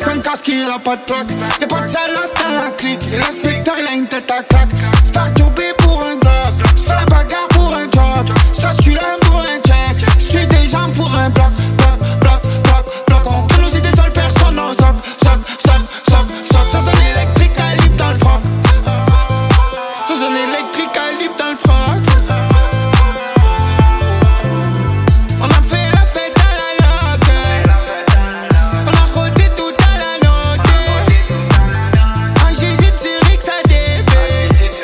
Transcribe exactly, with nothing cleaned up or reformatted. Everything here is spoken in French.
sans casque, il a pas de plaque. Y'a pas de salope dans la clique. Et l'inspecteur, il a une tête à claque.